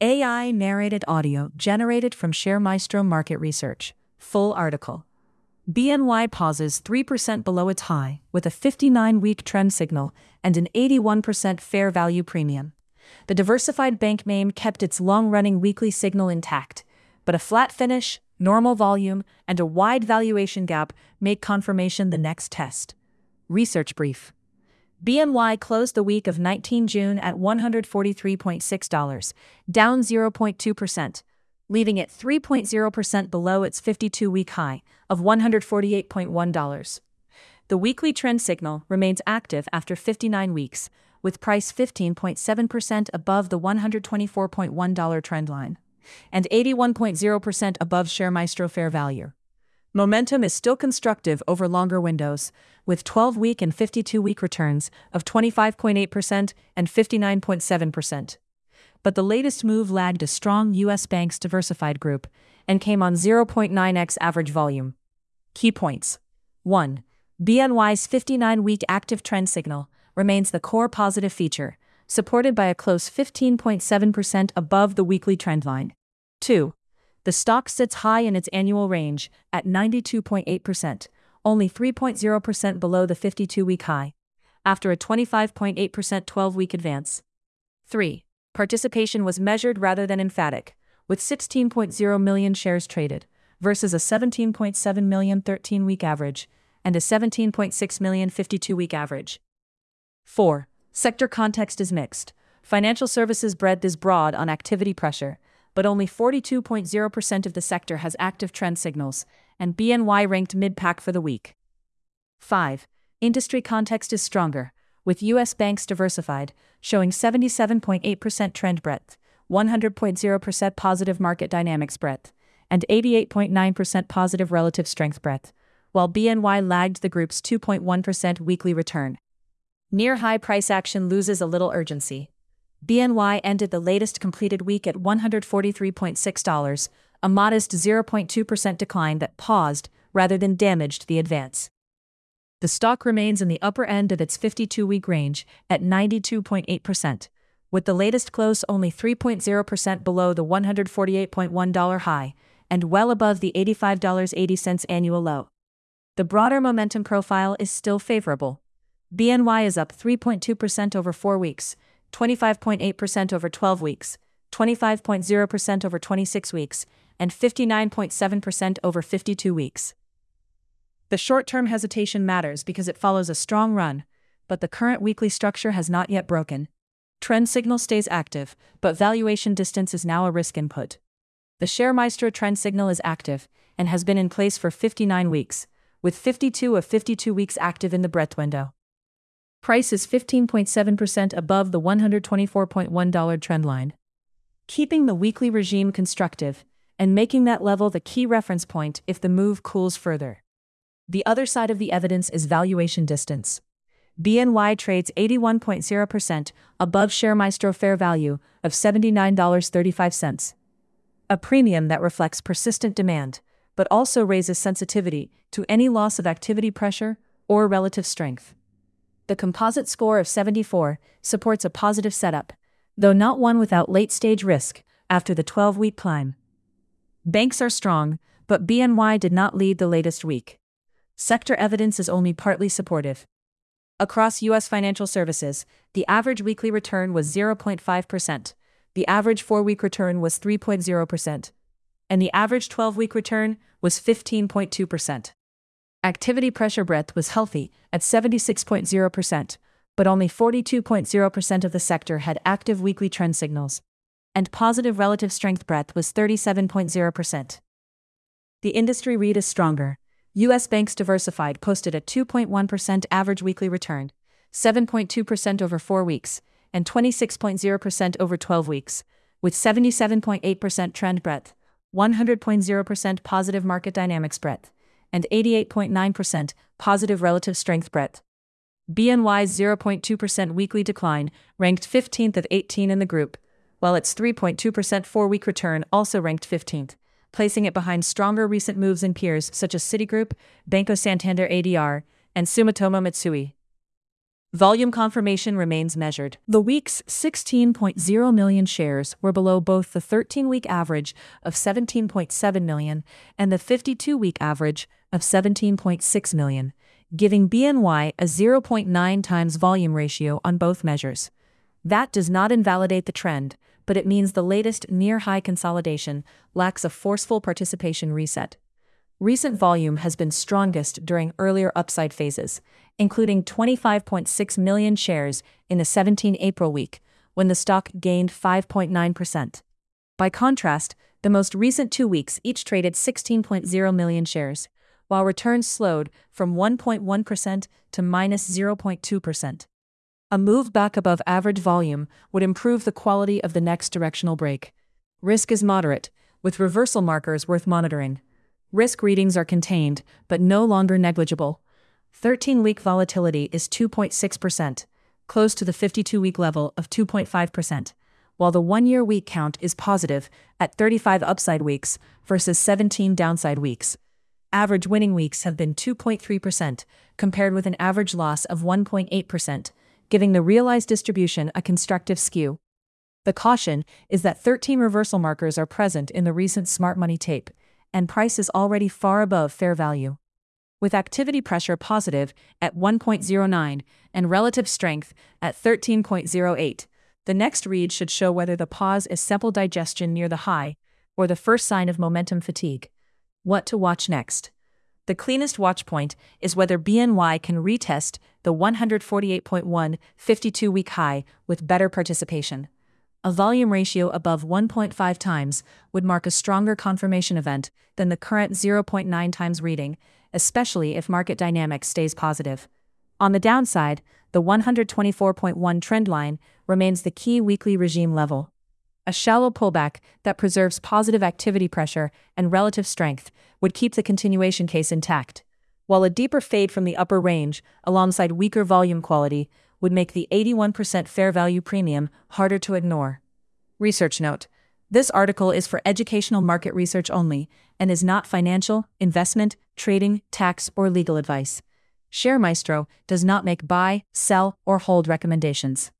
AI narrated audio generated from ShareMaestro Market Research. Full article. BNY pauses 3% below its high, with a 59-week trend signal and an 81% fair value premium. The diversified bank name kept its long-running weekly signal intact, but a flat finish, normal volume, and a wide valuation gap make confirmation the next test. Research brief. BNY closed the week of 19 June at $143.6, down 0.2%, leaving it 3.0% below its 52-week high of $148.1. The weekly trend signal remains active after 59 weeks, with price 15.7% above the $124.1 trend line and 81.0% above ShareMaestro fair value. Momentum is still constructive over longer windows, with 12-week and 52-week returns of 25.8% and 59.7%. But the latest move lagged a strong U.S. banks diversified group and came on 0.9x average volume. Key points. 1. BNY's 59-week active trend signal remains the core positive feature, supported by a close 15.7% above the weekly trend line. 2. The stock sits high in its annual range at 92.8%, only 3.0% below the 52-week high, after a 25.8% 12-week advance. 3. Participation was measured rather than emphatic, with 16.0 million shares traded, versus a 17.7 million 13-week average and a 17.6 million 52-week average. 4. Sector context is mixed. Financial services breadth is broad on activity pressure, but only 42.0% of the sector has active trend signals, and BNY ranked mid-pack for the week. 5. Industry context is stronger, with U.S. banks diversified, showing 77.8% trend breadth, 100.0% positive market dynamics breadth, and 88.9% positive relative strength breadth, while BNY lagged the group's 2.1% weekly return. Near-high price action loses a little urgency. BNY ended the latest completed week at $143.6, a modest 0.2% decline that paused rather than damaged the advance. The stock remains in the upper end of its 52-week range at 92.8%, with the latest close only 3.0% below the $148.1 high and well above the $85.80 annual low. The broader momentum profile is still favorable. BNY is up 3.2% over 4 weeks, 25.8% over 12 weeks, 25.0% over 26 weeks, and 59.7% over 52 weeks. The short-term hesitation matters because it follows a strong run, but the current weekly structure has not yet broken. Trend signal stays active, but valuation distance is now a risk input. The ShareMaestro trend signal is active and has been in place for 59 weeks, with 52 of 52 weeks active in the breadth window. Price is 15.7% above the $124.1 trend line, keeping the weekly regime constructive and making that level the key reference point if the move cools further. The other side of the evidence is valuation distance. BNY trades 81.0% above ShareMaestro fair value of $79.35, a premium that reflects persistent demand, but also raises sensitivity to any loss of activity pressure or relative strength. The composite score of 74 supports a positive setup, though not one without late-stage risk after the 12-week climb. Banks are strong, but BNY did not lead the latest week. Sector evidence is only partly supportive. Across U.S. financial services, the average weekly return was 0.5%, the average 4-week return was 3.0%, and the average 12-week return was 15.2%. Activity pressure breadth was healthy at 76.0%, but only 42.0% of the sector had active weekly trend signals, and positive relative strength breadth was 37.0%. The industry read is stronger. U.S. banks diversified posted a 2.1% average weekly return, 7.2% over 4 weeks, and 26.0% over 12 weeks, with 77.8% trend breadth, 100.0% positive market dynamics breadth, and 88.9% positive relative strength breadth. BNY's 0.2% weekly decline ranked 15th of 18 in the group, while its 3.2% 4-week return also ranked 15th, placing it behind stronger recent moves in peers such as Citigroup, Banco Santander ADR, and Sumitomo Mitsui. Volume confirmation remains measured. The week's 16.0 million shares were below both the 13-week average of 17.7 million and the 52-week average of 17.6 million, giving BNY a 0.9 times volume ratio on both measures. That does not invalidate the trend, but it means the latest near-high consolidation lacks a forceful participation reset. Recent volume has been strongest during earlier upside phases, including 25.6 million shares in the 17 April week, when the stock gained 5.9%. By contrast, the most recent 2 weeks each traded 16.0 million shares, while returns slowed from 1.1% to minus 0.2%. A move back above average volume would improve the quality of the next directional break. Risk is moderate, with reversal markers worth monitoring. Risk readings are contained, but no longer negligible. 13-week volatility is 2.6%, close to the 52-week level of 2.5%, while the 1-year week count is positive at 35 upside weeks versus 17 downside weeks. Average winning weeks have been 2.3%, compared with an average loss of 1.8%, giving the realized distribution a constructive skew. The caution is that 13 reversal markers are present in the recent smart money tape, and price is already far above fair value. With activity pressure positive at 1.09 and relative strength at 13.08, the next read should show whether the pause is simple digestion near the high or the first sign of momentum fatigue. What to watch next? The cleanest watch point is whether BNY can retest the 148.1 52-week high with better participation. A volume ratio above 1.5 times would mark a stronger confirmation event than the current 0.9 times reading, especially if market dynamics stays positive. On the downside, the 124.1 trend line remains the key weekly regime level. A shallow pullback that preserves positive activity pressure and relative strength would keep the continuation case intact, while a deeper fade from the upper range alongside weaker volume quality would make the 81% fair value premium harder to ignore. Research note: this article is for educational market research only and is not financial, investment, trading, tax, or legal advice. ShareMaestro does not make buy, sell, or hold recommendations.